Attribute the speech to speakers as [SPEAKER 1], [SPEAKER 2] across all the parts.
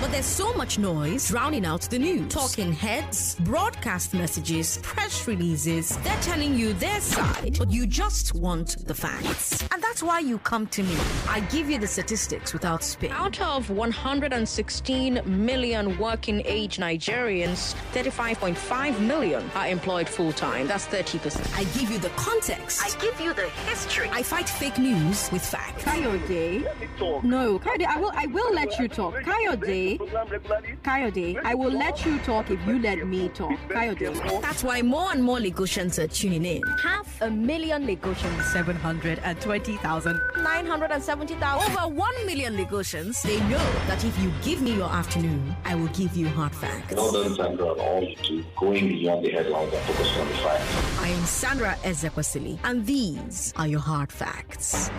[SPEAKER 1] But there's so much noise drowning out the news. Talking heads, broadcast messages, press releases. They're telling you their side, but you just want the facts. And that's why you come to me. I give you the statistics without spin. Out of 116 million working age Nigerians, 35.5 million are employed full-time. That's 30%. I give you the context. I give you the history. I fight fake news with facts.
[SPEAKER 2] Kayode. No, Kayode, I will let you talk. Kayode, I will let you talk if you let me talk. Kayode.
[SPEAKER 1] That's why more and more Lagosians are tuning in.
[SPEAKER 2] 500,000 Lagosians.
[SPEAKER 3] 720,000.
[SPEAKER 2] 970,000.
[SPEAKER 1] Over 1 million Lagosians, they know that if you give me your afternoon, I will give you hard facts.
[SPEAKER 4] Well done, Sandra, on all you do, going beyond the headlines and focusing on the facts.
[SPEAKER 1] I am Sandra Ezekwesili, and these are your hard facts.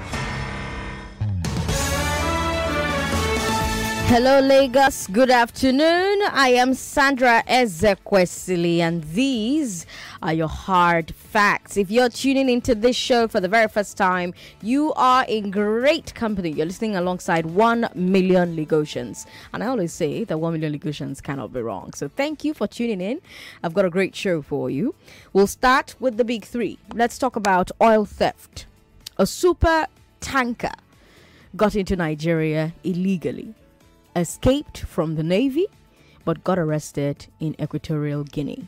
[SPEAKER 2] Hello, Lagos. Good afternoon. I am Sandra Ezekwesili, and these are your hard facts. If you're tuning into this show for the very first time, you are in great company. You're listening alongside 1 million Lagosians. And I always say that 1 million Lagosians cannot be wrong. So thank you for tuning in. I've got a great show for you. We'll start with the big three. Let's talk about oil theft. A super tanker got into Nigeria illegally, escaped from the Navy, but got arrested in Equatorial Guinea.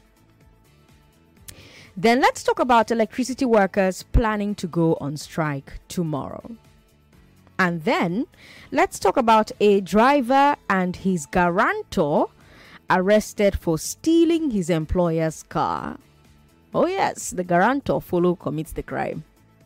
[SPEAKER 2] Then let's talk about electricity workers planning to go on strike tomorrow. And then let's talk about a driver and his guarantor arrested for stealing his employer's car. Oh yes, the guarantor commits the crime.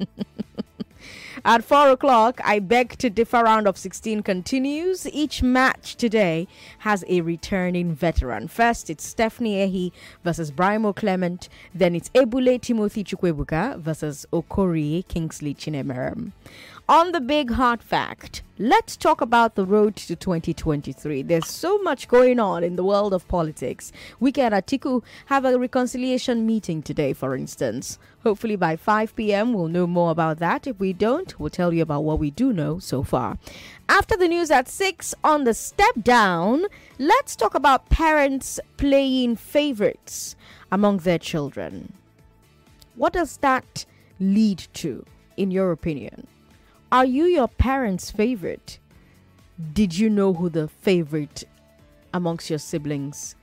[SPEAKER 2] At 4 o'clock, I Beg to Differ round of 16 continues. Each match today has a returning veteran. First, it's Stephanie Ehi versus Brimo Clement. Then it's Ebule Timothy Chukwebuka versus Okorie Kingsley Chinemerem. On the big hard fact, let's talk about the road to 2023. There's so much going on in the world of politics. Wike and Atiku have a reconciliation meeting today, for instance. Hopefully by 5 p.m. we'll know more about that. If we don't, we'll tell you about what we do know so far. After the news at 6 on the step down, let's talk about parents playing favorites among their children. What does that lead to, in your opinion? Are you your parents' favorite? Did you know who the favorite amongst your siblings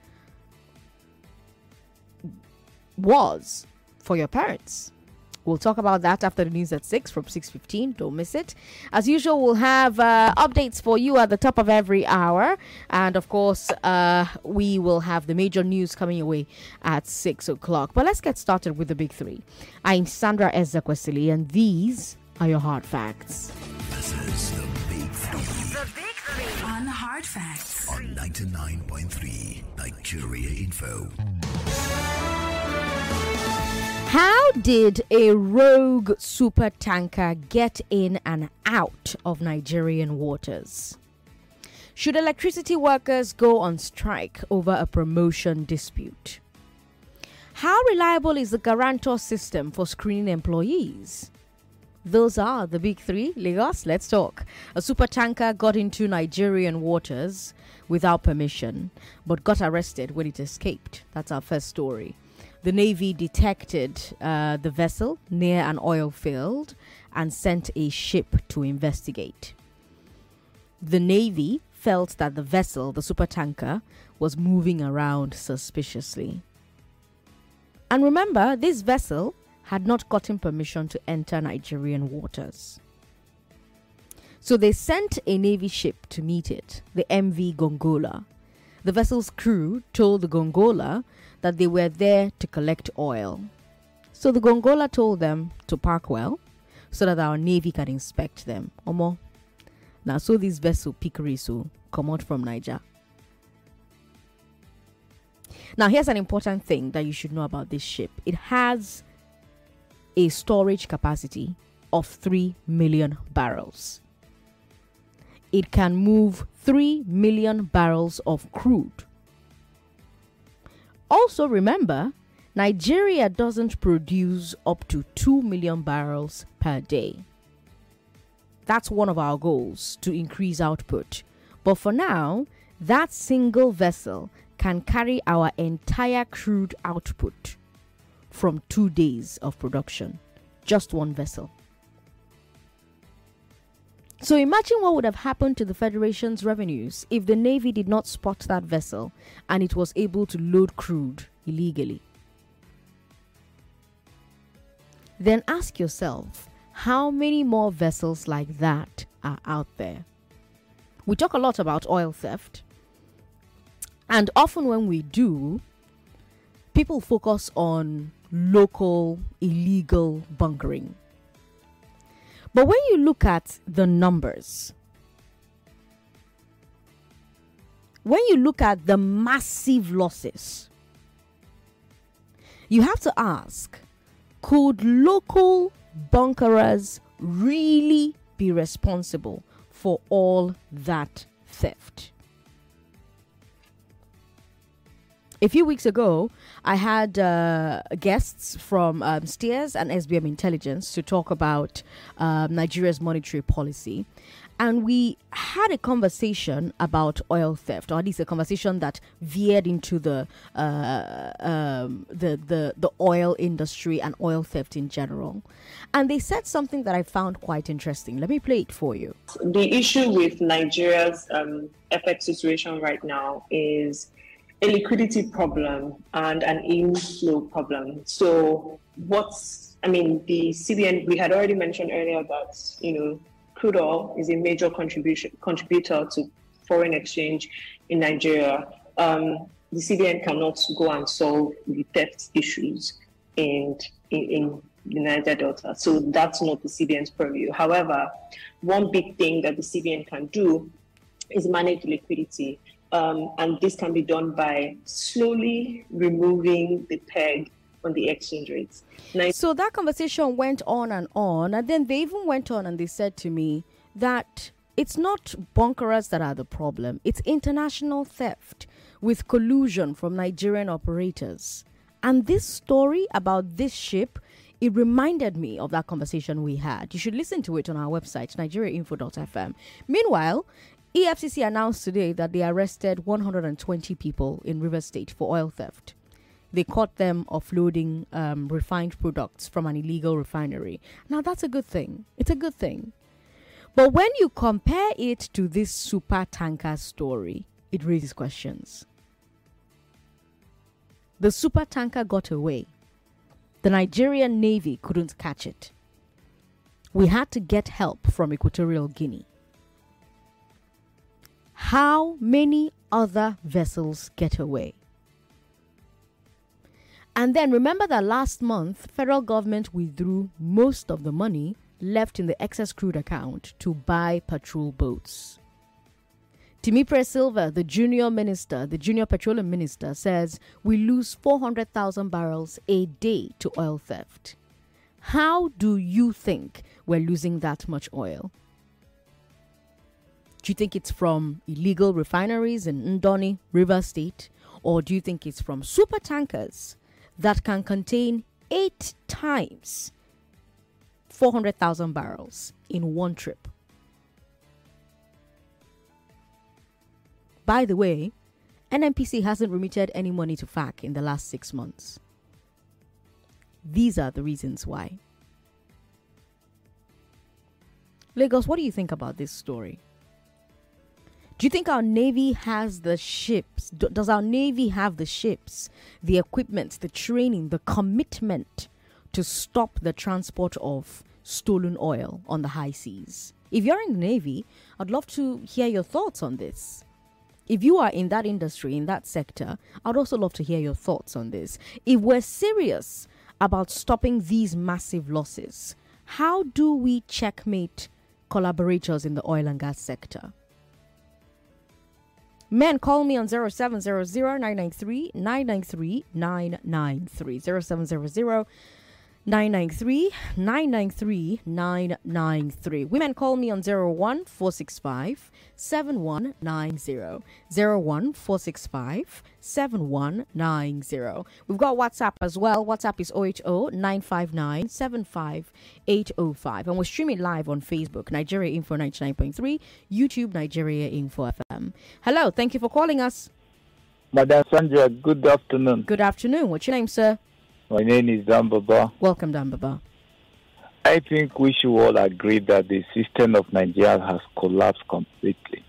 [SPEAKER 2] was for your parents? We'll talk about that after the news at 6 from 6:15. Don't miss it. As usual, we'll have updates for you at the top of every hour. And of course, we will have the major news coming away at 6 o'clock. But let's get started with the big three. I'm Sandra Ezekwesili, and these are your hard facts.
[SPEAKER 5] This is the Big Three.
[SPEAKER 1] The big three
[SPEAKER 5] On Hard Facts. On 99.3 Nigeria Info.
[SPEAKER 2] How did a rogue super tanker get in and out of Nigerian waters? Should electricity workers go on strike over a promotion dispute? How reliable is the guarantor system for screening employees? Those are the big three. Lagos, let's talk. A super tanker got into Nigerian waters without permission, but got arrested when it escaped. That's our first story. The Navy detected the vessel near an oil field and sent a ship to investigate. The Navy felt that the vessel, the super tanker, was moving around suspiciously. And remember, this vessel had not gotten permission to enter Nigerian waters. So they sent a Navy ship to meet it, the MV Gongola. The vessel's crew told the Gongola that they were there to collect oil. So the Gongola told them to park well so that our Navy can inspect them. Omo. Now, so this vessel Pikirisu come out from Niger. Now, here's an important thing that you should know about this ship. It has a storage capacity of 3 million barrels. It can move 3 million barrels of crude. Also remember, Nigeria doesn't produce up to 2 million barrels per day. That's one of our goals, to increase output. But for now, That single vessel can carry our entire crude output from 2 days of production. Just one vessel. So imagine what would have happened to the Federation's revenues if the Navy did not spot that vessel and it was able to load crude illegally. Then ask yourself, how many more vessels like that are out there? We talk a lot about oil theft, and often when we do, people focus on local illegal bunkering. But when you look at the numbers, when you look at the massive losses, you have to ask, could local bunkerers really be responsible for all that theft? A few weeks ago, I had guests from Steers and SBM Intelligence to talk about Nigeria's monetary policy. And we had a conversation about oil theft, or at least a conversation that veered into the oil industry and oil theft in general. And they said something that I found quite interesting. Let me play it for you.
[SPEAKER 6] The issue with Nigeria's FX situation right now is a liquidity problem and an inflow problem. So the CBN, we had already mentioned earlier that, crude oil is a major contributor to foreign exchange in Nigeria. The CBN cannot go and solve the theft issues in the Niger Delta. So that's not the CBN's purview. However, one big thing that the CBN can do is manage liquidity. And this can be done by slowly removing the peg on the exchange rates.
[SPEAKER 2] So that conversation went on, and then they even went on and they said to me that it's not bunkerers that are the problem. It's international theft with collusion from Nigerian operators. And this story about this ship, it reminded me of that conversation we had. You should listen to it on our website, nigeriainfo.fm. Meanwhile, EFCC announced today that they arrested 120 people in Rivers State for oil theft. They caught them offloading refined products from an illegal refinery. Now, that's a good thing. It's a good thing. But when you compare it to this super tanker story, it raises questions. The super tanker got away. The Nigerian Navy couldn't catch it. We had to get help from Equatorial Guinea. How many other vessels get away? And then remember that last month, federal government withdrew most of the money left in the excess crude account to buy patrol boats. Timipre Silva, the junior petroleum minister, says we lose 400,000 barrels a day to oil theft. How do you think we're losing that much oil? Do you think it's from illegal refineries in Ndoni, Rivers State? Or do you think it's from super tankers that can contain 8 times 400,000 barrels in one trip? By the way, NNPC hasn't remitted any money to FAC in the last 6 months. These are the reasons why. Lagos, what do you think about this story? Do you think our Navy has the ships? Does our Navy have the ships, the equipment, the training, the commitment to stop the transport of stolen oil on the high seas? If you're in the Navy, I'd love to hear your thoughts on this. If you are in that industry, in that sector, I'd also love to hear your thoughts on this. If we're serious about stopping these massive losses, how do we checkmate collaborators in the oil and gas sector? Men, call me on 0700-993-993-993. 993 Women call me on 01465 7190. 01465 We've got WhatsApp as well. WhatsApp is 080 959 75805. And we're streaming live on Facebook, Nigeria Info 99.3, YouTube, Nigeria Info FM. Hello, thank you for calling us.
[SPEAKER 7] Madam Sandra, good afternoon.
[SPEAKER 2] Good afternoon. What's your name, sir?
[SPEAKER 7] My name is Dan Baba.
[SPEAKER 2] Welcome, Dan Baba.
[SPEAKER 7] I think we should all agree that the system of Nigeria has collapsed completely.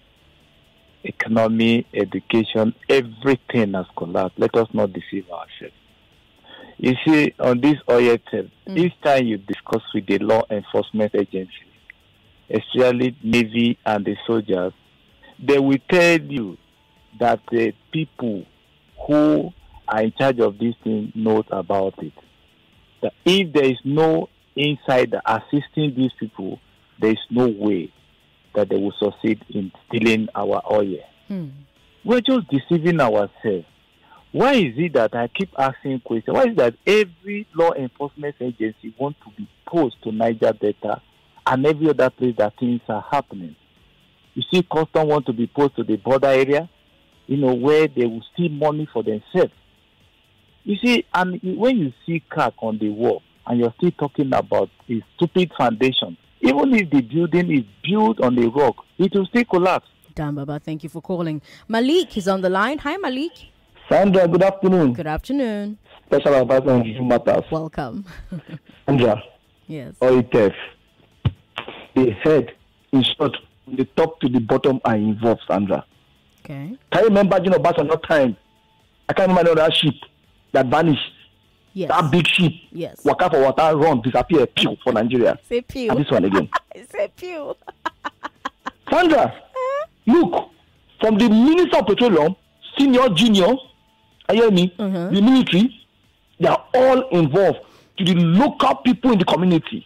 [SPEAKER 7] Economy, education, everything has collapsed. Let us not deceive ourselves. You see, on this oil test, each time you discuss with the law enforcement agencies, especially Navy and the soldiers, they will tell you that the people who are in charge of this thing knows about it. That if there is no insider assisting these people, there is no way that they will succeed in stealing our oil. We're just deceiving ourselves. Why is it that I keep asking questions? Why is it that every law enforcement agency wants to be posed to Niger Delta and every other place that things are happening? You see, custom want to be posed to the border area, where they will steal money for themselves. You see, and when you see crack on the wall and you're still talking about a stupid foundation, even if the building is built on the rock, it will still collapse.
[SPEAKER 2] Dan Baba, thank you for calling. Malik is on the line. Hi, Malik.
[SPEAKER 8] Sandra, good afternoon.
[SPEAKER 2] Good afternoon.
[SPEAKER 8] Special advisor on Juju matters.
[SPEAKER 2] Welcome.
[SPEAKER 8] Sandra.
[SPEAKER 2] Yes.
[SPEAKER 8] OITF. The head, in short, from the top to the bottom are involved, Sandra.
[SPEAKER 2] Okay.
[SPEAKER 8] Can you remember, Bassano time? I can't remember that ship that vanished.
[SPEAKER 2] Yes.
[SPEAKER 8] That big ship.
[SPEAKER 2] Yes.
[SPEAKER 8] Waka for water, run, disappear, pew for Nigeria.
[SPEAKER 2] Say pew.
[SPEAKER 8] And this one again.
[SPEAKER 2] Say pew.
[SPEAKER 8] Sandra, look, from the Minister of Petroleum, senior, junior, I hear me, the military, they are all involved to the local people in the community.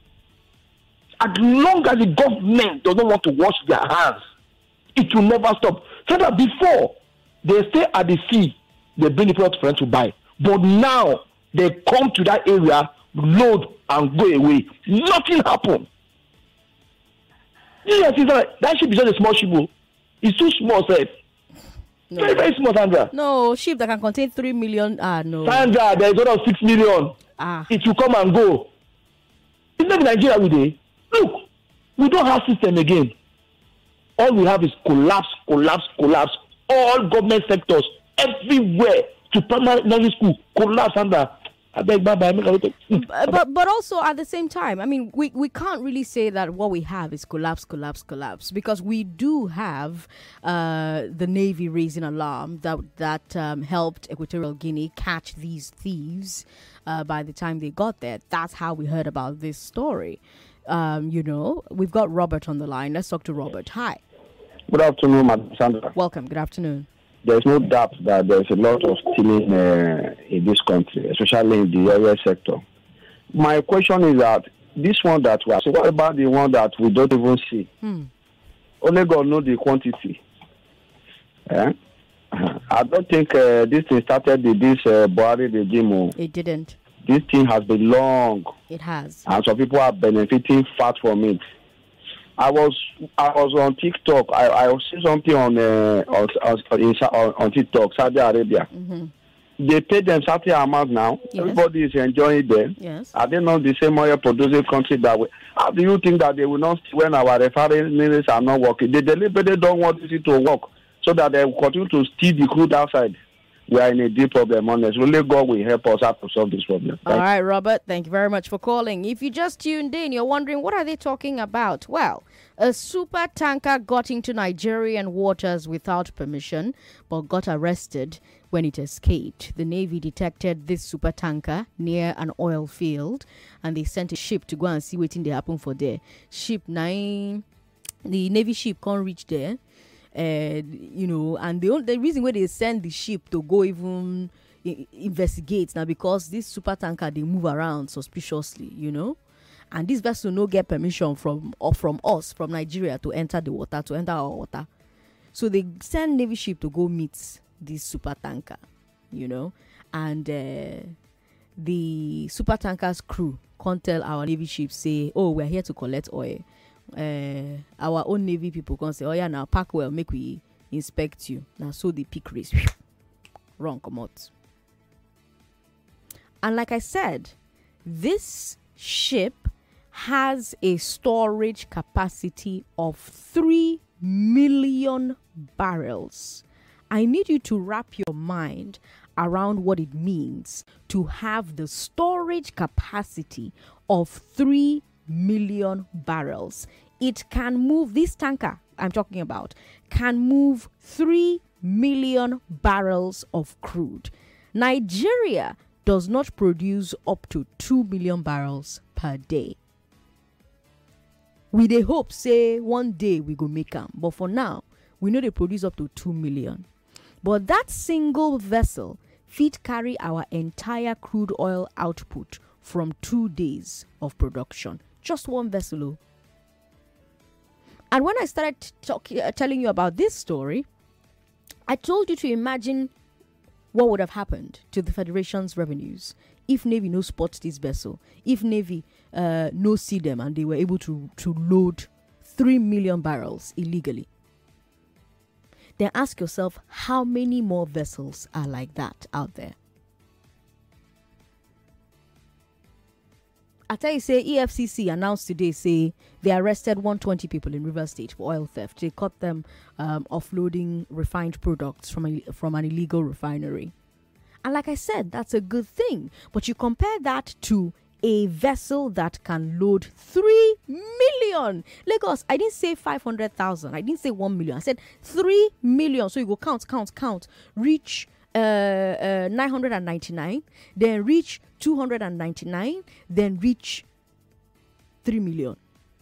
[SPEAKER 8] As long as the government doesn't want to wash their hands, it will never stop. So that before, they stay at the sea, they bring the product for them to buy. But now, they come to that area, load, and go away. Nothing happened. That ship is just a small ship. It's too small, sir. No. Very, very small, Sandra.
[SPEAKER 2] No, ship that can contain 3 million. No.
[SPEAKER 8] Sandra, there is one of 6 million. It will come and go. It's not Nigeria with it. Look, we don't have system again. All we have is collapse. All government sectors, everywhere, to primary school, collapse, Sandra. I beg, bye.
[SPEAKER 2] But also at the same time, I mean, we can't really say that what we have is collapse, because we do have the Navy raising alarm that helped Equatorial Guinea catch these thieves by the time they got there. That's how we heard about this story. We've got Robert on the line. Let's talk to Robert. Hi.
[SPEAKER 9] Good afternoon, Madam Sandra.
[SPEAKER 2] Welcome. Good afternoon.
[SPEAKER 9] There's no doubt that there's a lot of stealing in this country, especially in the oil sector. My question is that this one that we are, so what about the one that we don't even see? Only God knows the quantity. I don't think this thing started with this Buhari regime.
[SPEAKER 2] It didn't.
[SPEAKER 9] This thing has been long.
[SPEAKER 2] It has.
[SPEAKER 9] And some people are benefiting fat from it. I was on TikTok. I see something on TikTok, Saudi Arabia. They pay them certain amount now. Yes. Everybody is enjoying them.
[SPEAKER 2] Yes.
[SPEAKER 9] Are they not the same oil producing country that way? How do you think that they will not, when our refineries are not working? They deliberately don't want it to work so that they will continue to steal the crude outside. We are in a deep problem, honestly. Only God will help us out to solve this problem.
[SPEAKER 2] All right, Robert, thank you very much for calling. If you just tuned in, you're wondering, what are they talking about? Well, a super tanker got into Nigerian waters without permission, but got arrested when it escaped. The Navy detected this super tanker near an oil field, and they sent a ship to go and see what happened for there. The Navy ship can't reach there. And the reason why they send the ship to go even investigate now, because this super tanker, they move around suspiciously, and this vessel no get permission from us, from Nigeria, to enter our water. So they send Navy ship to go meet this super tanker, and the super tankers crew can't tell our Navy ships, say, oh, we're here to collect oil. Our own Navy people can say, oh yeah, now pack well, make we inspect you. Now so the peak race. Wrong, come out. And like I said, this ship has a storage capacity of 3 million barrels. I need you to wrap your mind around what it means to have the storage capacity of 3 million barrels. It can move, this tanker I'm talking about, can move 3 million barrels of crude. Nigeria does not produce up to 2 million barrels per day. We dey hope say one day we go make them, but for now we know they produce up to 2 million. But that single vessel fit carry our entire crude oil output from 2 days of production. Just one vessel. Oh. And when I started telling you about this story, I told you to imagine what would have happened to the Federation's revenues if Navy no spot this vessel, if Navy no see them and they were able to load 3 million barrels illegally. Then ask yourself, how many more vessels are like that out there? I tell you, say EFCC announced today, say they arrested 120 people in Rivers State for oil theft. They caught them offloading refined products from an illegal refinery. And like I said, that's a good thing. But you compare that to a vessel that can load 3 million. Lagos, I didn't say 500,000. I didn't say 1 million. I said 3 million. So you go count. Reach 999, then reach 299, then reach 3 million.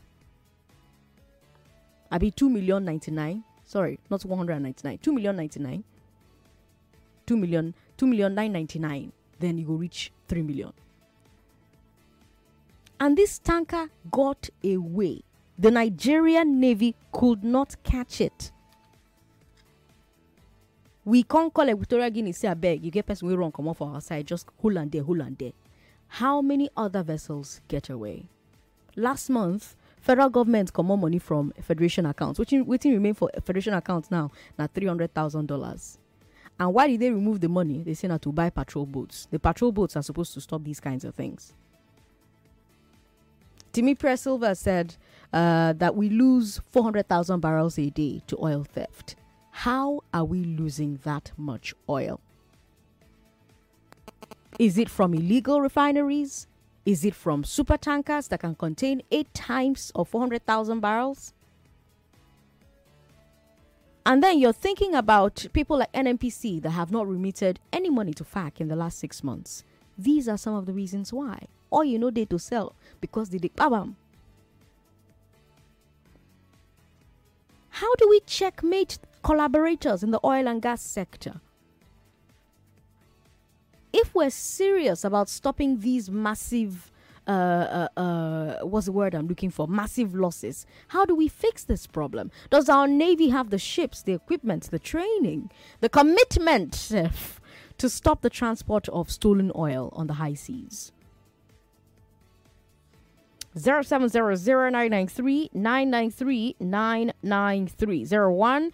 [SPEAKER 2] I be 2,099,000. Sorry, not 199. 2,099,000. 2,999,000. Then you go reach 3 million. And this tanker got away. The Nigerian Navy could not catch it. We can't call Equatorial Guinea, say, I beg, you get person we wrong, come off our side, just hold on there. How many other vessels get away? Last month, federal government come on money from Federation accounts, which remain for Federation accounts now $300,000. And why did they remove the money? They say now to buy patrol boats. The patrol boats are supposed to stop these kinds of things. Timmy Silva said that we lose 400,000 barrels a day to oil theft. How are we losing that much oil? Is it from illegal refineries? Is it from super tankers that can contain 8 times of 400,000 barrels? And then you're thinking about people like NNPC that have not remitted any money to FAC in the last 6 months. These are some of the reasons why. Or they to sell because they did babam. How do we checkmate collaborators in the oil and gas sector? If we're serious about stopping these massive, what's the word I'm looking for? Massive losses. How do we fix this problem? Does our Navy have the ships, the equipment, the training, the commitment to stop the transport of stolen oil on the high seas? 0700993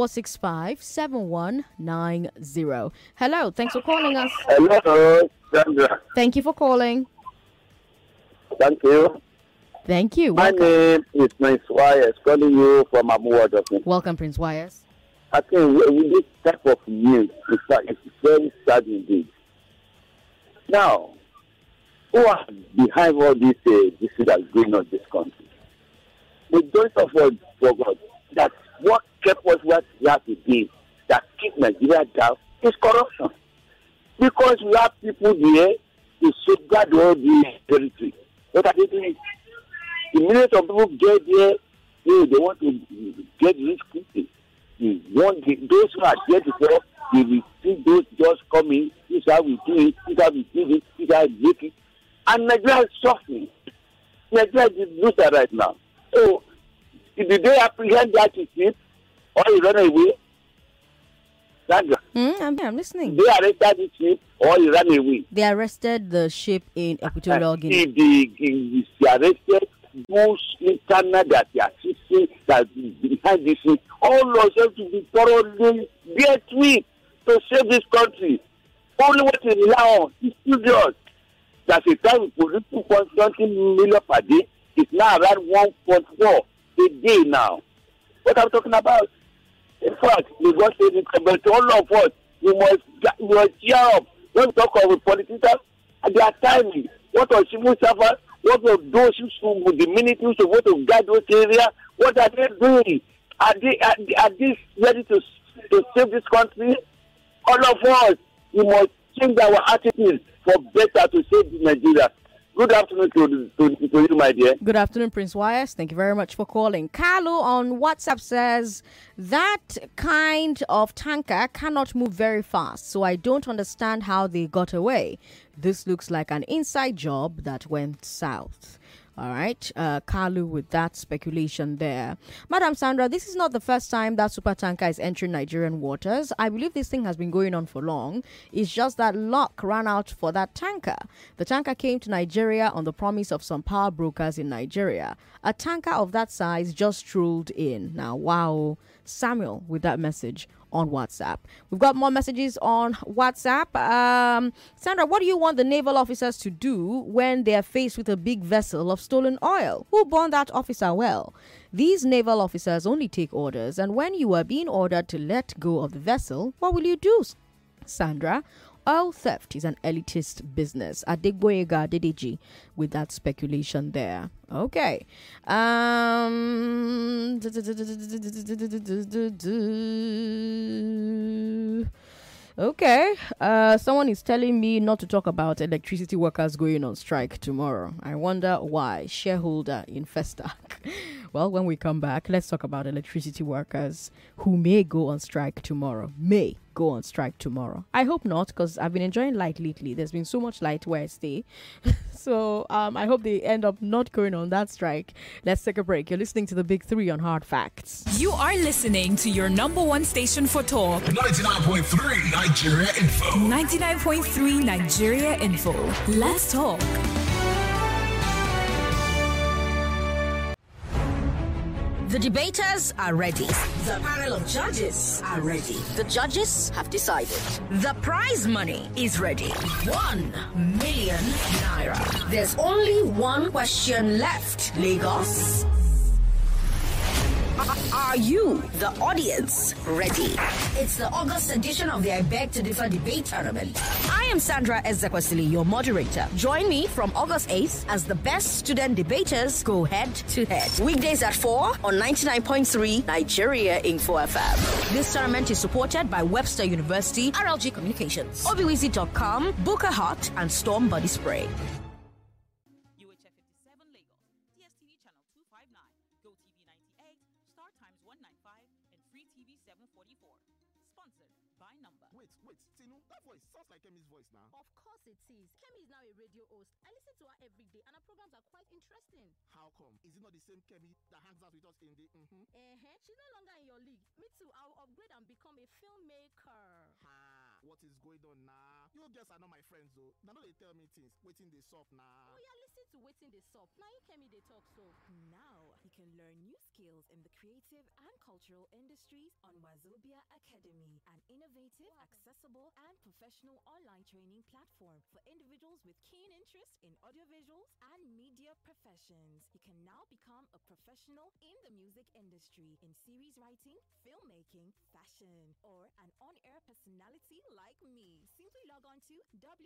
[SPEAKER 2] 014657190. Hello, thanks for calling us.
[SPEAKER 10] Hello, Sandra.
[SPEAKER 2] Thank you for calling.
[SPEAKER 10] Thank you.
[SPEAKER 2] Thank you.
[SPEAKER 10] My name is Prince Wires, calling you from Amuwa.
[SPEAKER 2] Welcome, Prince Wires.
[SPEAKER 10] I think with this type of news, it's very sad indeed. Now, who are behind all this that is going on in this country? We don't forget that what kept us where we are today, that keep Nigeria down, is corruption. Because we have people there to safeguard all the territory. What are they doing? The minute of people get there, they want to get rich quickly. Those who are there before, they will see those just coming. This is how we do it. This is how we do it. This is how we make it. And Nigeria is suffering. Nigeria is loser right now. So, did they apprehend that ship or he run away? Sandra,
[SPEAKER 2] I'm listening.
[SPEAKER 10] they arrested the ship or he ran away.
[SPEAKER 2] They arrested the ship in Equatorial Guinea.
[SPEAKER 10] They arrested those internal that they are assisting that behind this thing. All of them to be thoroughly dealt with to save this country. Only what they rely on is studios. That's a time we produce 2.something million per day. It's now around 1.4 a day now. What I'm talking about? In fact, we got to say but all of us, we must cheer up. When we talk of politicians, they are timing. What are civil servants? What are those who with the ministries of what to guide those areas? What are they doing? Are they ready to save this country? All of us, we must change our attitude for better to save Nigeria. Good afternoon to you, my dear.
[SPEAKER 2] Good afternoon, Prince Wires. Thank you very much for calling. Carlo on WhatsApp says that kind of tanker cannot move very fast, so I don't understand how they got away. This looks like an inside job that went south. All right, Carlo with that speculation there. Madam Sandra, this is not the first time that super tanker is entering Nigerian waters. I believe this thing has been going on for long. It's just that luck ran out for that tanker. The tanker came to Nigeria on the promise of some power brokers in Nigeria. A tanker of that size just strolled in. Now, wow. Samuel with that message on WhatsApp. We've got more messages on WhatsApp. Sandra, what do you want the naval officers to do when they are faced with a big vessel of stolen oil? Who burned that officer well? These naval officers only take orders, and when you are being ordered to let go of the vessel, what will you do, Sandra? Oil theft is an elitist business. Adegboyega Dedeji with that speculation there. Okay. Okay. Someone is telling me not to talk about electricity workers going on strike tomorrow. I wonder why. Shareholder in Festac. Well, when we come back, let's talk about electricity workers who may go on strike tomorrow. May go on strike tomorrow. I hope not, because I've been enjoying light lately. There's been so much light where I stay. So I hope they end up not going on that strike. Let's take a break. You're listening to the Big Three on Hard Facts.
[SPEAKER 11] You are listening to your number one station for talk.
[SPEAKER 5] 99.3 Nigeria Info.
[SPEAKER 11] 99.3 Nigeria Info. Let's talk.
[SPEAKER 1] The debaters are ready. The panel of judges are ready. The judges have decided. The prize money is ready. 1 million naira. There's only one question left, Lagos. Are you, the audience, ready? It's the August edition of the I Beg to Differ debate tournament. I am Sandra Ezekwesili, your moderator. Join me from August 8th as the best student debaters go head to head. Weekdays at 4 on 99.3 Nigeria Info FM. This tournament is supported by Webster University, RLG Communications, Obiwizi.com, Booker Hot, and Storm Body Spray.
[SPEAKER 12] Of course it is. Kemi is now a radio host. I listen to her every day and her programs are quite interesting.
[SPEAKER 13] How come? Is it not the same Kemi that hangs out with us in the
[SPEAKER 12] She's no longer in your league. Me too. I'll upgrade and become a filmmaker.
[SPEAKER 13] What is going on now? You guys are not my friends though. Now they tell me things. Waiting they soft now.
[SPEAKER 12] Oh yeah, listen to Waiting they soft. Now you Kemi they talk so.
[SPEAKER 14] Now you can learn new skills in the creative and cultural industries on Wazobia Academy, an innovative, accessible, and professional online training platform for individuals with keen interest in audiovisuals and media professions. You can now become a professional in the music industry in series writing, filmmaking, fashion, or an on-air personality like me. Simply log on to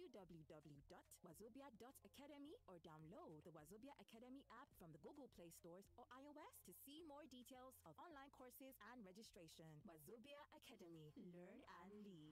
[SPEAKER 14] www.wazobia.academy or download the Wazobia Academy app from the Google Play stores or iOS to see more details of online courses and registration. Wazobia Academy. Learn and lead.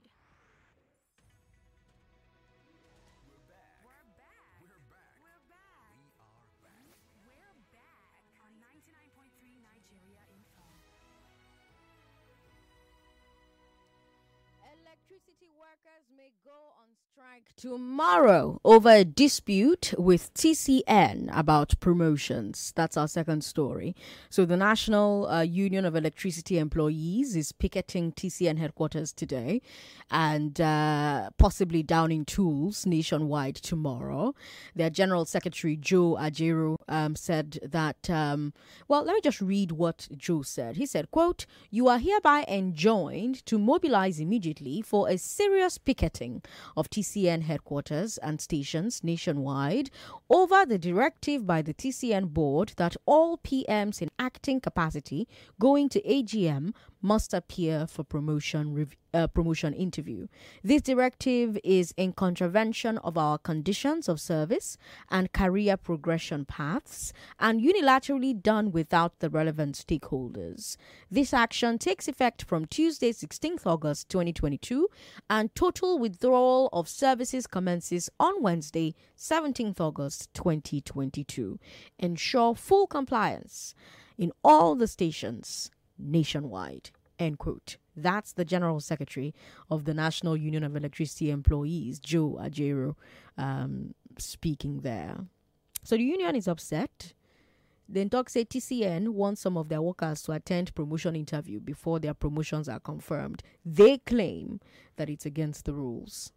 [SPEAKER 15] On 99.3 Nigeria Info.
[SPEAKER 2] Electricity workers may go on strike tomorrow over a dispute with TCN about promotions. That's our second story. So the National Union of Electricity Employees is picketing TCN headquarters today and possibly downing tools nationwide tomorrow. Their General Secretary, Joe Ajaero, said that, well, let me just read what Joe said. He said, quote, "You are hereby enjoined to mobilize immediately for a serious picketing of TCN headquarters and stations nationwide over the directive by the TCN board that all PMs in acting capacity going to AGM must appear for promotion interview. This directive is in contravention of our conditions of service and career progression paths and unilaterally done without the relevant stakeholders. This action takes effect from Tuesday, 16th August 2022, and total withdrawal of services commences on Wednesday, 17th August 2022. Ensure full compliance in all the stations nationwide." End quote. That's the General Secretary of the National Union of Electricity Employees, Joe Ajaero, speaking there. So the union is upset. The talk say TCN wants some of their workers to attend promotion interview before their promotions are confirmed. They claim that it's against the rules.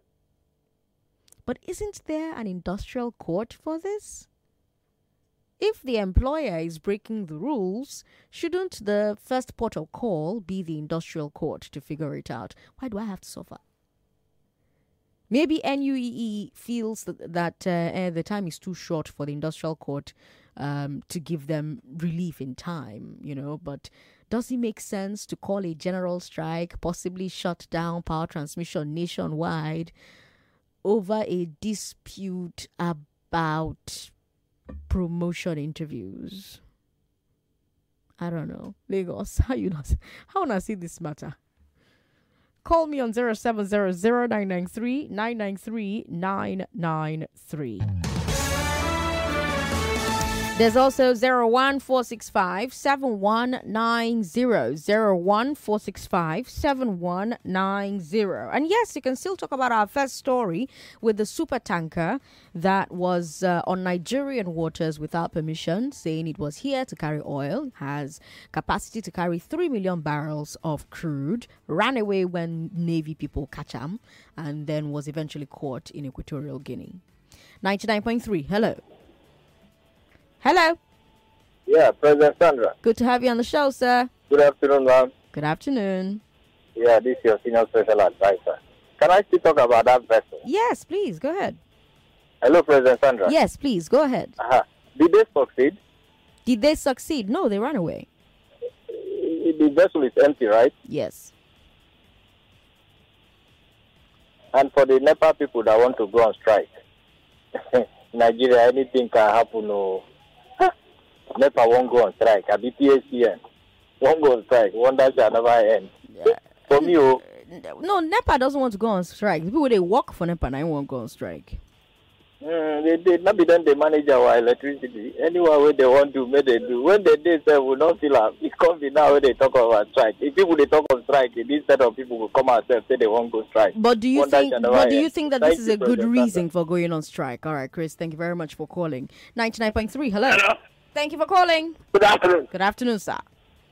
[SPEAKER 2] But isn't there an industrial court for this? If the employer is breaking the rules, shouldn't the first port of call be the industrial court to figure it out? Why do I have to suffer? Maybe NUEE feels that the time is too short for the industrial court to give them relief in time, but does it make sense to call a general strike, possibly shut down power transmission nationwide over a dispute about promotion interviews? I don't know. Lagos, how wanna see this matter? Call me on 0700-993-993. There's also 01465-7190, 01465-7190. And yes, you can still talk about our first story with the super tanker that was on Nigerian waters without permission, saying it was here to carry oil, has capacity to carry 3 million barrels of crude, ran away when Navy people catch him, and then was eventually caught in Equatorial Guinea. 99.3, hello. Hello.
[SPEAKER 16] Yeah, President Sandra.
[SPEAKER 2] Good to have you on the show, sir.
[SPEAKER 16] Good afternoon, ma'am.
[SPEAKER 2] Good afternoon.
[SPEAKER 16] Yeah, this is your senior special advisor. Can I still talk about that vessel?
[SPEAKER 2] Yes, please, go ahead.
[SPEAKER 16] Hello, President Sandra.
[SPEAKER 2] Yes, please, go ahead.
[SPEAKER 16] Did they succeed?
[SPEAKER 2] Did they succeed? No, they ran away.
[SPEAKER 16] The vessel is empty, right?
[SPEAKER 2] Yes.
[SPEAKER 16] And for the NEPA people that want to go on strike, Nigeria, anything can happen. No. NEPA won't go on strike. I be PSCN. Won't go on strike. Wonder shall never end. For me,
[SPEAKER 2] no, NEPA doesn't want to go on strike. The people they work for NEPA, they won't go on strike.
[SPEAKER 16] They not be done. They manage our electricity. Anywhere where they want to, may they do. When they say will not feel up. It can't be now when they talk about strike. If people they talk on strike, this set of people will come out and say they won't go strike.
[SPEAKER 2] But do you think? But do you think that this is a good reason for going on strike? All right, Chris. Thank you very much for calling. 99.3. Hello. Thank you for calling.
[SPEAKER 17] Good afternoon.
[SPEAKER 2] Good afternoon, sir.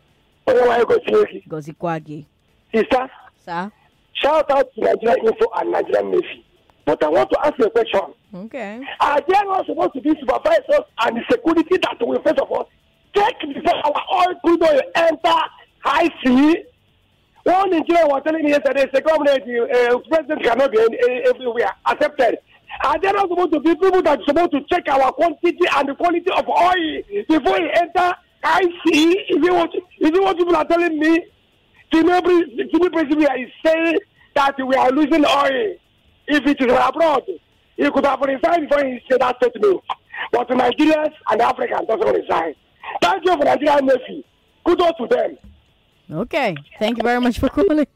[SPEAKER 2] Gozi Kwagi.
[SPEAKER 17] Sister.
[SPEAKER 2] Sir.
[SPEAKER 17] Shout out to Nigerian Info and Nigerian Navy. But I want to ask you a question.
[SPEAKER 2] Okay.
[SPEAKER 17] Are there not supposed to be supervisors and the security that will first of all take before our oil crude oil enter high sea? One Nigerian was telling me yesterday, the government, president cannot be everywhere accepted. Are there not supposed to be people that are supposed to check our quantity and the quality of oil before it enter high sea? Is it what people are telling me? Tinubu President is saying that we are losing oil. If it is abroad, he could have resigned before he said that statement. But the Nigerians and the Africans doesn't resign. Thank you for Nigerian Navy. Kudos to them.
[SPEAKER 2] Okay. Thank you very much for calling.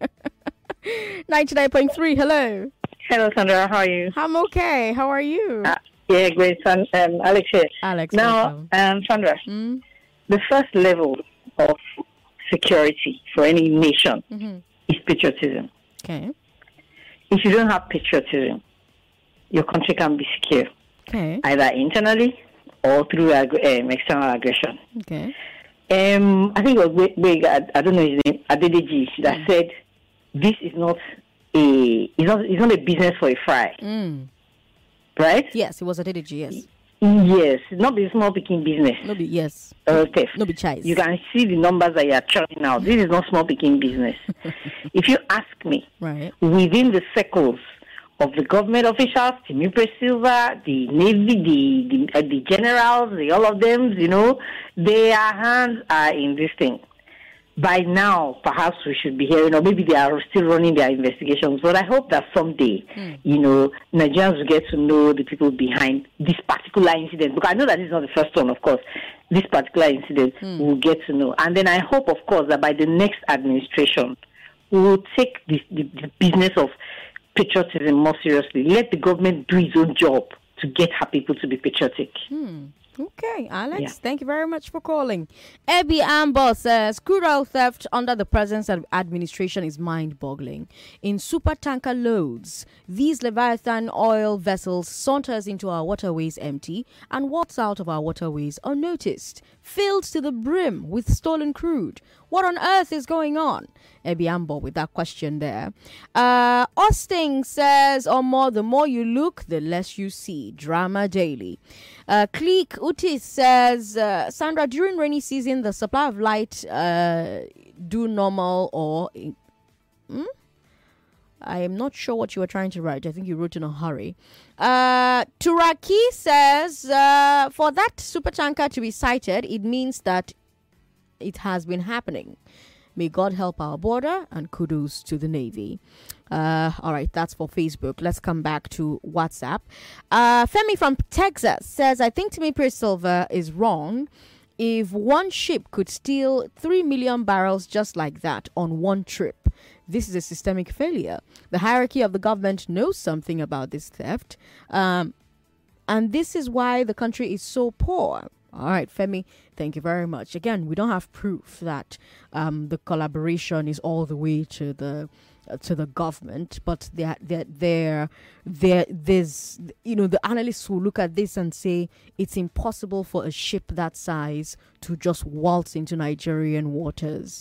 [SPEAKER 2] 99.3. Hello.
[SPEAKER 18] Hello, Sandra. How are you?
[SPEAKER 2] I'm okay. How are you?
[SPEAKER 18] Yeah, great. Alex here.
[SPEAKER 2] Alex.
[SPEAKER 18] Now, Sandra, the first level of security for any nation is patriotism.
[SPEAKER 2] Okay.
[SPEAKER 18] If you don't have patriotism, your country can be secure.
[SPEAKER 2] Okay.
[SPEAKER 18] Either internally or through external aggression.
[SPEAKER 2] Okay.
[SPEAKER 18] I think it was I don't know his name, Adedeji, that said, "This is not it's not a business for a fry." Right?
[SPEAKER 2] Yes, it was Adedeji. Yes.
[SPEAKER 18] Yes, not be small picking business.
[SPEAKER 2] Yes.
[SPEAKER 18] Okay.
[SPEAKER 2] No be choice.
[SPEAKER 18] You can see the numbers that you are churning out. This is not small picking business. If you ask me,
[SPEAKER 2] right,
[SPEAKER 18] within the circles of the government officials, Timi Silva, the Navy, the generals, all of them, their hands are in this thing. By now, perhaps we should be hearing, or maybe they are still running their investigations, but I hope that someday, Nigerians will get to know the people behind this particular incident, because I know that this is not the first one, of course. This particular incident, we'll get to know. And then I hope, of course, that by the next administration, we will take the business of patriotism more seriously. Let the government do its own job to get her people to be patriotic.
[SPEAKER 2] Okay, Alex, thank you very much for calling. Ebi Amber says, crude oil theft under the present administration is mind-boggling. In super tanker loads, these Leviathan oil vessels saunters into our waterways empty and walks out of our waterways unnoticed, filled to the brim with stolen crude. What on earth is going on? Ebi Amber with that question there. Austin says, the more you look, the less you see. Drama Daily. Click Utis says, Sandra, during rainy season, the supply of light do normal or... I am not sure what you were trying to write. I think you wrote in a hurry. Turaki says, for that supertanker to be sighted, it means that it has been happening. May God help our border, and kudos to the Navy. All right, that's for Facebook. Let's come back to WhatsApp. Femi from Texas says, I think Timi Silva is wrong. If one ship could steal 3 million barrels just like that on one trip, this is a systemic failure. The hierarchy of the government knows something about this theft. And this is why the country is so poor. All right, Femi, thank you very much. Again, we don't have proof that the collaboration is all the way to the government, but there's the analysts will look at this and say it's impossible for a ship that size to just waltz into Nigerian waters.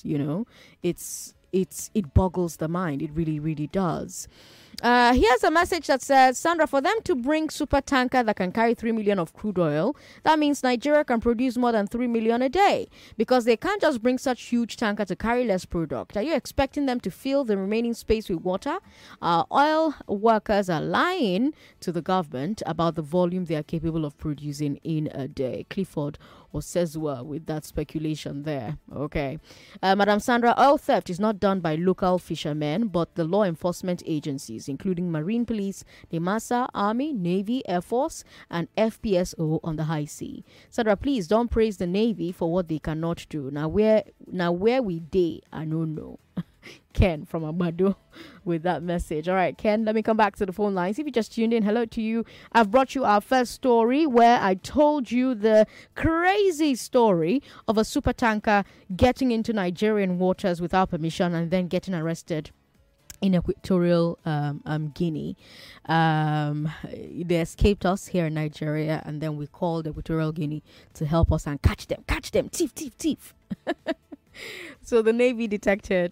[SPEAKER 2] It boggles the mind. It really, really does. Here's a message that says, Sandra, for them to bring super tanker that can carry 3 million of crude oil, that means Nigeria can produce more than 3 million a day, because they can't just bring such huge tanker to carry less product. Are you expecting them to fill the remaining space with water? Oil workers are lying to the government about the volume they are capable of producing in a day. Clifford or Sezua with that speculation there. Okay. Madam Sandra, oil theft is not done by local fishermen, but the law enforcement agencies, including Marine Police, NIMASA, Army, Navy, Air Force, and FPSO on the high sea. Sandra, please don't praise the Navy for what they cannot do. Now where we day, I don't know. Ken from Amado with that message. All right, Ken, let me come back to the phone lines. If you just tuned in, hello to you. I've brought you our first story where I told you the crazy story of a super tanker getting into Nigerian waters without permission and then getting arrested in Equatorial Guinea. They escaped us here in Nigeria, and then we called Equatorial Guinea to help us and catch them, thief. So the Navy detected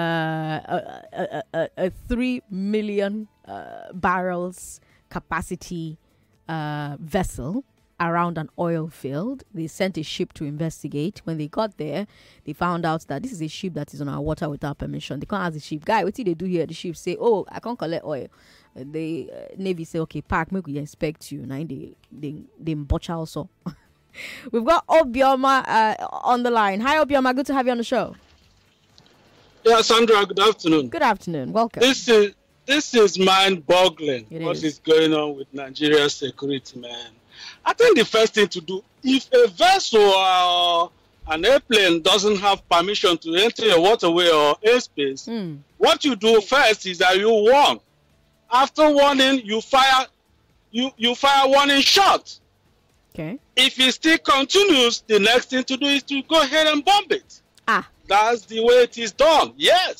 [SPEAKER 2] a 3 million barrels capacity vessel around an oil field. They sent a ship to investigate. When they got there, they found out that this is a ship that is on our water without permission. They can't ask the ship, guy, what did they do here? The ship say, oh, I can't collect oil. The Navy say, okay, park, make we inspect you. Now they butcher also. We've got Obioma on the line. Hi, Obioma. Good to have you on the show.
[SPEAKER 19] Yeah, Sandra, good afternoon.
[SPEAKER 2] Good afternoon. Welcome.
[SPEAKER 19] This is mind-boggling, what is going on with Nigeria's security, man. I think the first thing to do, if a vessel or an airplane doesn't have permission to enter a waterway or airspace, what you do first is that you warn. After warning, you fire warning shot.
[SPEAKER 2] Okay.
[SPEAKER 19] If it still continues, the next thing to do is to go ahead and bomb it.
[SPEAKER 2] Ah.
[SPEAKER 19] That's the way it is done. Yes.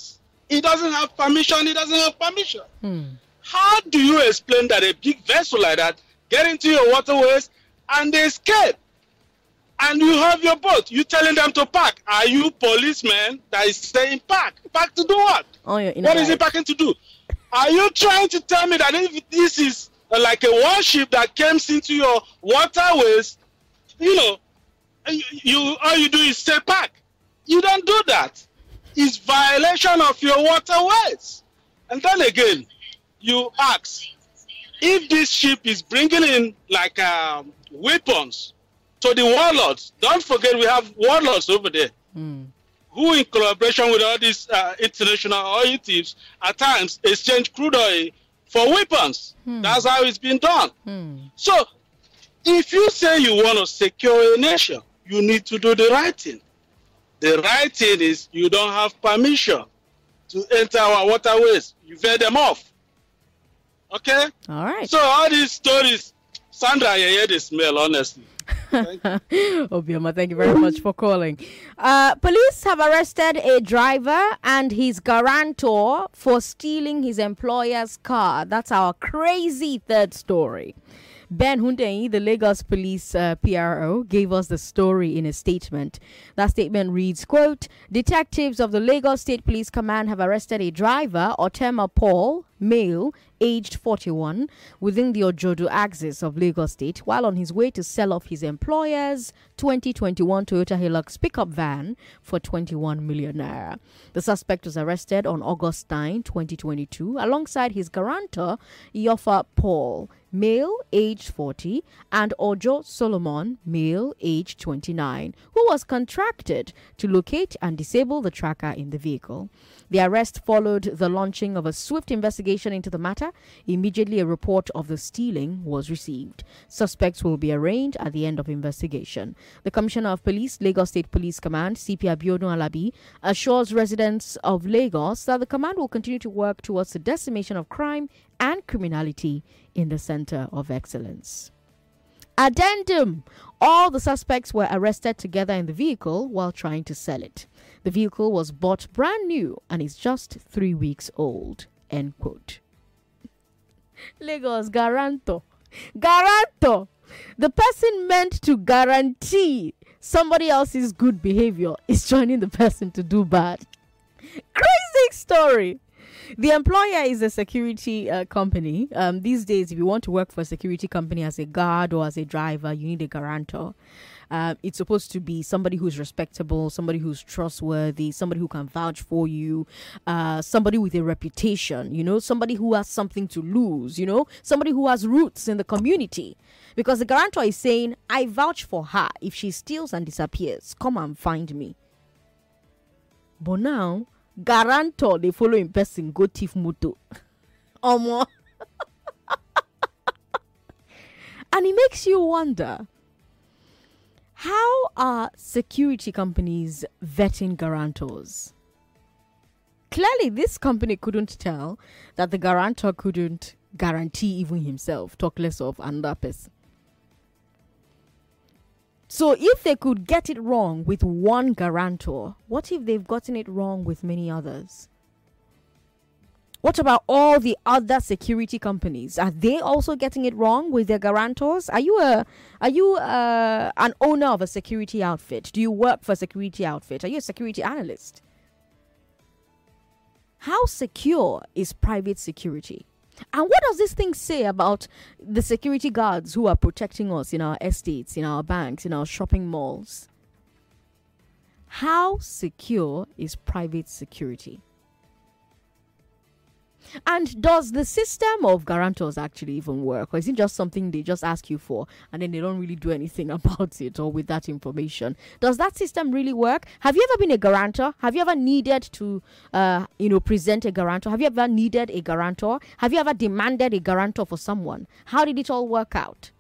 [SPEAKER 19] He doesn't have permission. He doesn't have permission. How do you explain that a big vessel like that get into your waterways and they escape? And you have your boat. You telling them to park. Are you policemen that is saying park? Park to do what? What is he parking to do? Are you trying to tell me that if this is like a warship that comes into your waterways, you know, you all you do is say park? You don't do that. It's violation of your waterways. And then again, you ask, if this ship is bringing in like weapons to the warlords, don't forget we have warlords over there who, in collaboration with all these international oil thieves, at times exchange crude oil for weapons. That's how it's been done. So, if you say you want to secure a nation, you need to do the right thing. The right thing is you don't have permission to enter our waterways. You veer them off. Okay?
[SPEAKER 2] All right.
[SPEAKER 19] So all these stories, Sandra, you hear the smell, honestly.
[SPEAKER 2] Obioma, thank you very much for calling. Police have arrested a driver and his guarantor for stealing his employer's car. That's our crazy third story. Ben Hundeyi, the Lagos Police PRO, gave us the story in a statement. That statement reads, quote, detectives of the Lagos State Police Command have arrested a driver, Otema Paul, male, aged 41, within the Ojodo axis of Lagos State while on his way to sell off his employer's 2021 Toyota Hilux pickup van for 21 million naira. The suspect was arrested on August 9, 2022, alongside his guarantor, Yofa Paul, male, aged 40, and Ojo Solomon, male, aged 29, who was contracted to locate and disable the tracker in the vehicle. The arrest followed the launching of a swift investigation into the matter. Immediately, a report of the stealing was received. Suspects will be arraigned at the end of investigation. The Commissioner of Police, Lagos State Police Command, CP Abiodun Alabi, assures residents of Lagos that the command will continue to work towards the decimation of crime and criminality in the center of excellence. Addendum: all the suspects were arrested together in the vehicle while trying to sell it. The vehicle was bought brand new and is just 3 weeks old. End quote. Lagos guarantor. Guarantor. The person meant to guarantee somebody else's good behavior is joining the person to do bad. Crazy story. The employer is a security company. These days, if you want to work for a security company as a guard or as a driver, you need a guarantor. It's supposed to be somebody who's respectable, somebody who's trustworthy, somebody who can vouch for you, somebody with a reputation, you know, somebody who has something to lose, you know, somebody who has roots in the community. Because the guarantor is saying, I vouch for her. If she steals and disappears, come and find me. But now, guarantor, they follow in person, go thief moto. And it makes you wonder, how are security companies vetting guarantors? Clearly, this company couldn't tell that the guarantor couldn't guarantee even himself, talk less of another person. So if they could get it wrong with one guarantor, what if they've gotten it wrong with many others? What about all the other security companies? Are they also getting it wrong with their guarantors? Are you an owner of a security outfit? Do you work for a security outfit? Are you a security analyst? How secure is private security? And what does this thing say about the security guards who are protecting us in our estates, in our banks, in our shopping malls? How secure is private security? And does the system of guarantors actually even work? Or is it just something they just ask you for and then they don't really do anything about it or with that information? Does that system really work? Have you ever been a guarantor? Have you ever needed to, present a guarantor? Have you ever needed a guarantor? Have you ever demanded a guarantor for someone? How did it all work out?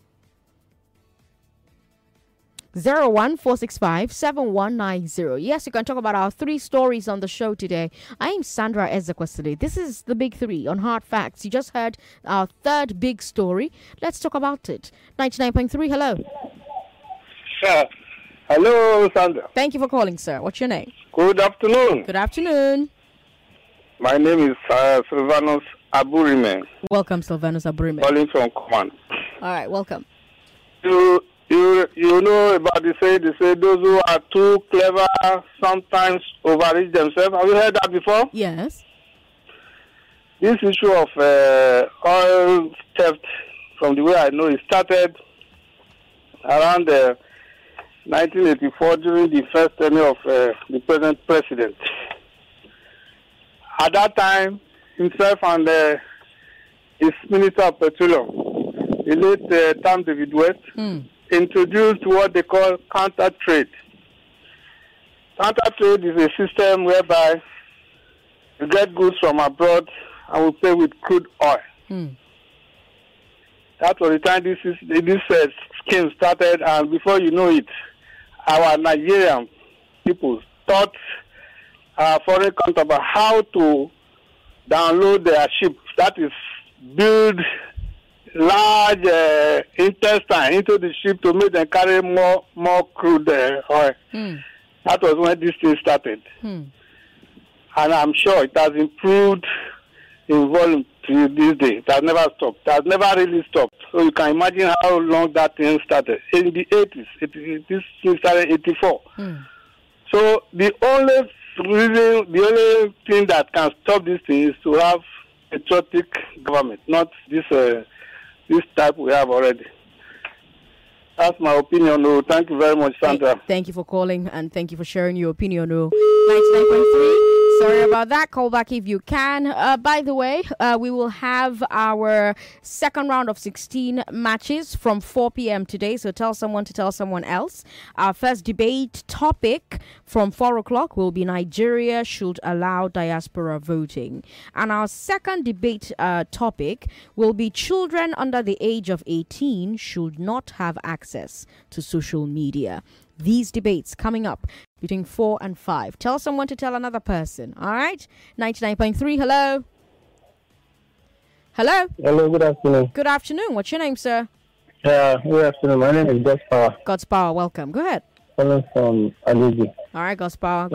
[SPEAKER 2] 01465-7190. Yes, you can talk about our 3 stories on the show today. I am Sandra Ezekwesili. This is the big 3 on Hard Facts. You just heard our 3rd big story. Let's talk about it. 99.3, hello.
[SPEAKER 17] Hello, Sandra.
[SPEAKER 2] Thank you for calling, sir. What's your name?
[SPEAKER 17] Good afternoon.
[SPEAKER 2] Good afternoon.
[SPEAKER 20] My name is Silvanus Aburime.
[SPEAKER 2] Welcome, Silvanus Aburime.
[SPEAKER 20] Calling from Command.
[SPEAKER 2] All right, welcome.
[SPEAKER 20] You know about the say those who are too clever sometimes overreach themselves. Have you heard that before?
[SPEAKER 2] Yes.
[SPEAKER 20] This issue of oil theft, from the way I know, it started around 1984 during the first tenure of the present president. At that time, himself and his Minister of Petroleum, the late Tam David West, introduced what they call counter trade. Counter trade is a system whereby you get goods from abroad and we pay with crude oil. That was the time this scheme started, and before you know it, our Nigerian people taught our foreign counterpart how to download their ship, that is, build large intestine into the ship to make them carry more crude oil. That was when this thing started. And I'm sure it has improved in volume to this day. It has never stopped. It has never really stopped. So you can imagine how long that thing started. In the 80s, this thing started in 84. So the only thing that can stop this thing is to have a patriotic government, not this type we have already. That's my opinion. Oh, thank you very much, Sandra.
[SPEAKER 2] Thank you for calling and thank you for sharing your opinion. 99.3. Sorry about that. Call back if you can. By the way, we will have our second round of 16 matches from 4 p.m. today. So tell someone to tell someone else. Our first debate topic from 4 o'clock will be Nigeria should allow diaspora voting. And our second debate topic will be children under the age of 18 should not have access to social media. These debates coming up between 4 and 5. Tell someone to tell another person. All right? 99.3. Hello. Hello.
[SPEAKER 21] Hello. Good afternoon.
[SPEAKER 2] Good afternoon. What's your name, sir?
[SPEAKER 21] Good afternoon. My name is God's Power.
[SPEAKER 2] God's Power. Welcome. Go ahead.
[SPEAKER 21] Calling from Alizi.
[SPEAKER 2] All right, God's Power.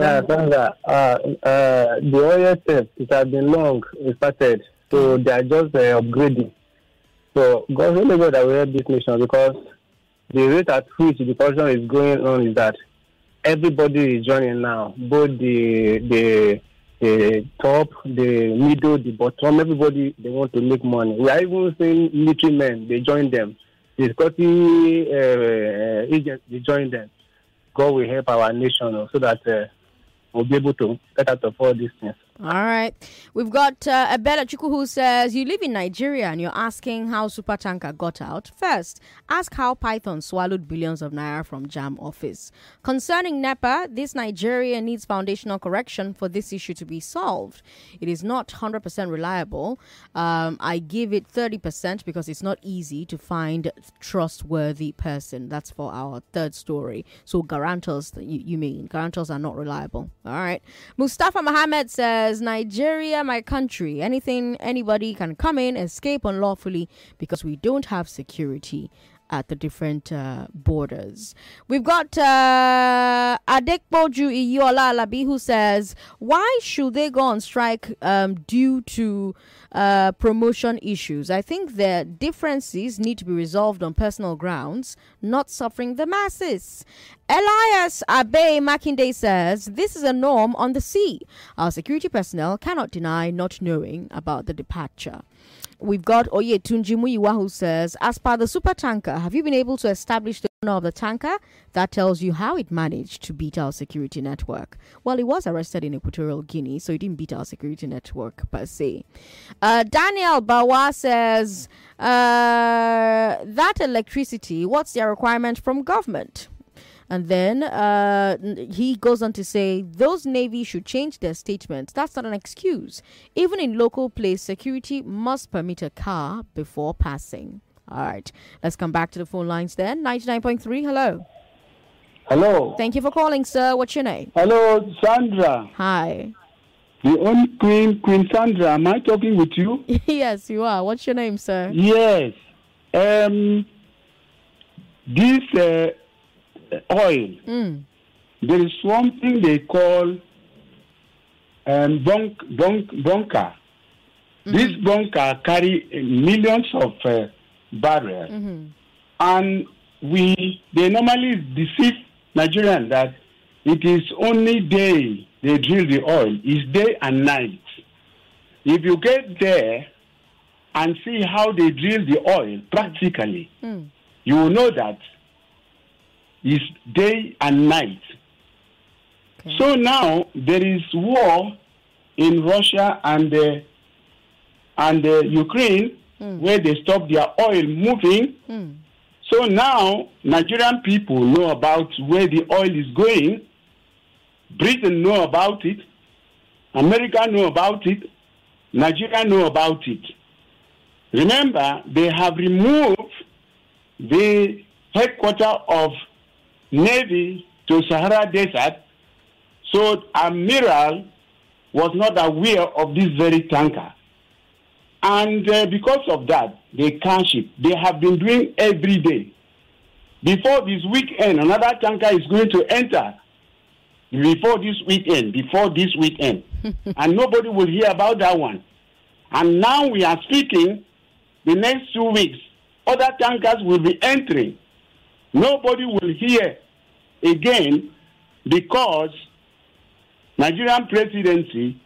[SPEAKER 21] The oil theft, it has been long. It started. So they are just upgrading. So God only God that will help this nation, because the rate at which the corruption is going on is that everybody is joining now. Both the top, the middle, the bottom, everybody, they want to make money. We are even seeing military men, they join them. The security agents, they join them. God will help our nation so that we'll be able to get out of all these things.
[SPEAKER 2] All right. We've got Abela Chuku who says, you live in Nigeria and you're asking how Supertanker got out. First, ask how Python swallowed billions of naira from JAM office. Concerning NEPA, this Nigeria needs foundational correction for this issue to be solved. It is not 100% reliable. I give it 30% because it's not easy to find trustworthy person. That's for our third story. So guarantors, you mean. Guarantors are not reliable. All right. Mustafa Mohammed says, Nigeria, my country, anybody can come in, escape unlawfully because we don't have security at the different borders. We've got Adekboju Iyola Alabi who says, why should they go on strike due to promotion issues? I think their differences need to be resolved on personal grounds, not suffering the masses. Elias Abe Makinde says, this is a norm on the sea. Our security personnel cannot deny not knowing about the departure. We've got Oye Tunjimuyiwa who says, as per the Supertanker, have you been able to establish the owner of the tanker? That tells you how it managed to beat our security network. Well, it was arrested in Equatorial Guinea, so it didn't beat our security network per se. Daniel Bawa says, that electricity, what's their requirement from government? And then he goes on to say, those navies should change their statements. That's not an excuse. Even in local place, security must permit a car before passing. All right. Let's come back to the phone lines then. 99.3, hello.
[SPEAKER 21] Hello.
[SPEAKER 2] Thank you for calling, sir. What's your name?
[SPEAKER 21] Hello, Sandra.
[SPEAKER 2] Hi.
[SPEAKER 21] The only Queen Sandra, am I talking with you?
[SPEAKER 2] Yes, you are. What's your name, sir?
[SPEAKER 21] Yes. This oil, there is something they call
[SPEAKER 3] bunker. This bunker carry millions of barrels, and they normally deceive Nigerians that it is only day they drill the oil. It's day and night. If you get there and see how they drill the oil practically, you will know that it's day and night. Okay. So now there is war in Russia and Ukraine where they stop their oil moving. So now Nigerian people know about where the oil is going. Britain know about it. America know about it. Nigeria know about it. Remember, they have removed the headquarters of Navy to Sahara Desert, so Admiral was not aware of this very tanker. And because of that, they catch it. They have been doing every day. Before this weekend, another tanker is going to enter. Before this weekend. And nobody will hear about that one. And now we are speaking, the next 2 weeks, other tankers will be entering. Nobody will hear again because Nigerian presidency,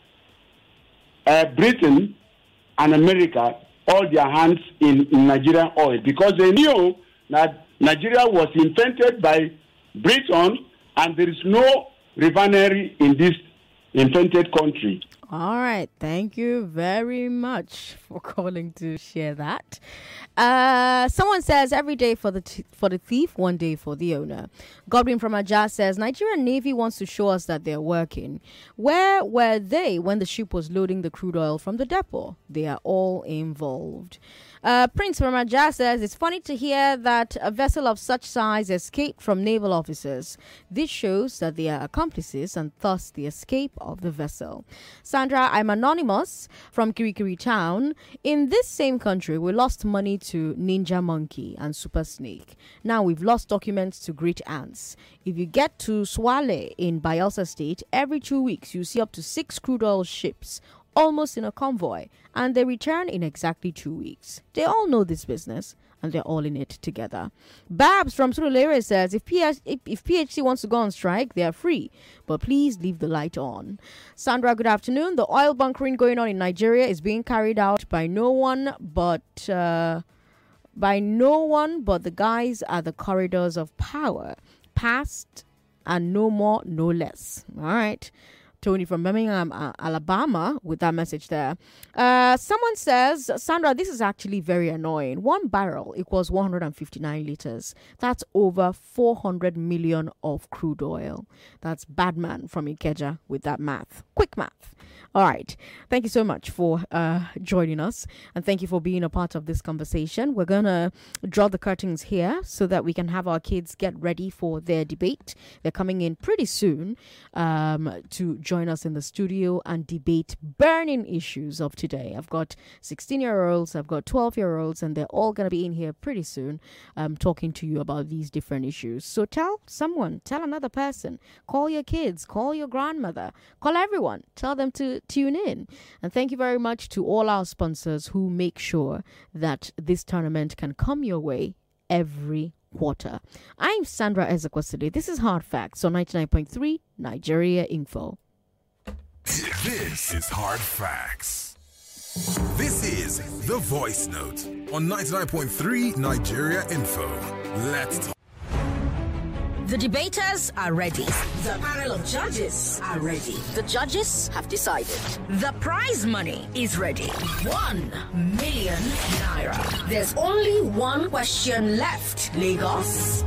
[SPEAKER 3] Britain, and America, all their hands in Nigerian oil because they knew that Nigeria was invented by Britain and there is no refinery in this invented country.
[SPEAKER 2] All right. Thank you very much for calling to share that. Someone says every day for the thief, one day for the owner. Godwin from Ajah says Nigerian Navy wants to show us that they're working. Where were they when the ship was loading the crude oil from the depot? They are all involved. Prince from Ajah says it's funny to hear that a vessel of such size escaped from naval officers. This shows that they are accomplices and thus the escape of the vessel. Sandra, I'm anonymous from Kirikiri town. In this same country, we lost money to Ninja Monkey and Super Snake. Now we've lost documents to great ants. If you get to Swale in Bayelsa State, every 2 weeks you see up to 6 crude oil ships almost in a convoy, and they return in exactly 2 weeks. They all know this business, and they're all in it together. Babs from Surulere says, if PHC wants to go on strike, they are free, but please leave the light on. Sandra, good afternoon. The oil bunkering going on in Nigeria is being carried out by no one but the guys at the corridors of power, past and no more, no less. All right. Tony from Birmingham, Alabama, with that message there. Someone says, Sandra, this is actually very annoying. 1 barrel equals 159 liters. That's over 400 million of crude oil. That's Badman from Ikeja with that math. Quick math. All right. Thank you so much for joining us. And thank you for being a part of this conversation. We're going to draw the curtains here so that we can have our kids get ready for their debate. They're coming in pretty soon to join us in the studio and debate burning issues of today. I've got 16-year-olds, I've got 12-year-olds, and they're all going to be in here pretty soon talking to you about these different issues. So tell another person, call your kids, call your grandmother, call everyone, tell them to tune in. And thank you very much to all our sponsors who make sure that this tournament can come your way every quarter. I'm Sandra Ezekwesili. This is Hard Facts on 99.3 Nigeria Info.
[SPEAKER 22] This is Hard Facts. This is The Voice Note on 99.3 Nigeria Info. Let's talk.
[SPEAKER 1] The debaters are ready. The panel of judges are ready. The judges have decided. The prize money is ready. 1 million naira. There's only one question left, Lagos.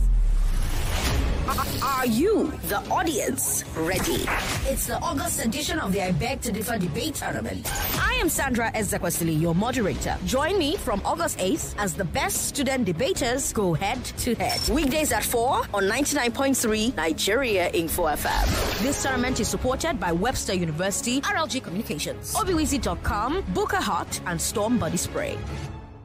[SPEAKER 1] Are you, the audience, ready? It's the August edition of the I Beg to Differ debate tournament. I am Sandra Ezekwesili, your moderator. Join me from August 8th as the best student debaters go head to head. Weekdays at 4 on 99.3 Nigeria Info FM. This tournament is supported by Webster University, RLG Communications, Obiwizi.com, Booker Hot, and Storm Body Spray.